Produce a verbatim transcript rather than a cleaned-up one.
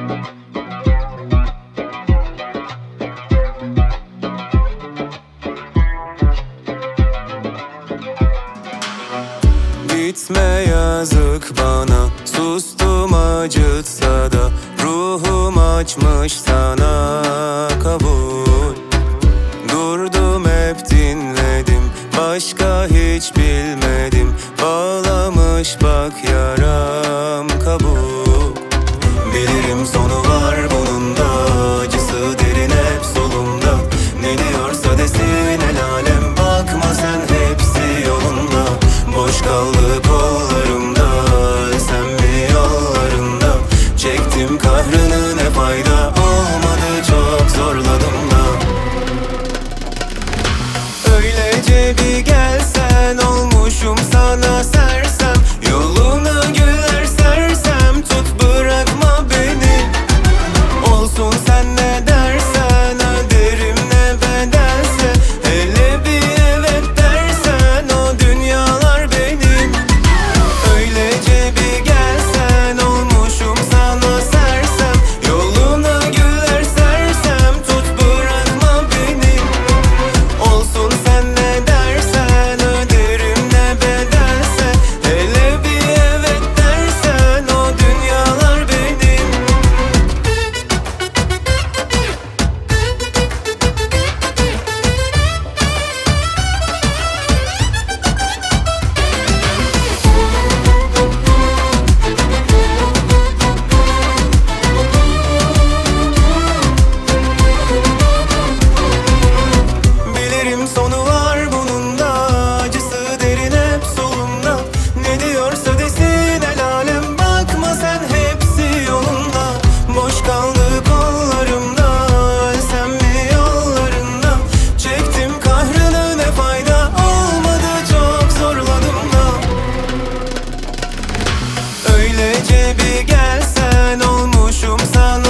Gitme yazık bana, sustum acıtsa da ruhum açmış sana, kabul. Durdum hep dinledim, başka hiç bilmedim. Bağlamış bak yaram, kabul. Bilirim sonu var bunun da, acısı derin hep solumda. Ne diyorsa desin el alem, bakma sen hepsi yolunda. Boş kaldı kollarımda, sen mi yollarında? Çektim kahrını, ne fayda olmadı, çok zorladım da. Öylece bir gelsen, olmuşum sana sersem. Yoluna güler sersem, tut bırakma beni. Olsun sen ne dersen, öderim ne bedelse. Hele bir evet dersen, o dünyalar benim. Öylece bir gelsen, olmuşum sana sersem. Yoluna güler sersem, tut bırakma beni. Olsun sen ne dersen, öderim ne bedelse. Hele bir evet dersen, o dünyalar benim. Bilirim sonu var bunun da, acısı derin hep solumda. Ne diyorsa desin el alem, bakma sen hepsi yolunda. Boş kaldı kollarımda, ölsem mi yollarında? Çektim kahrını, ne fayda olmadı, çok zorladım da. Öylece bir gelsen, olmuşum sana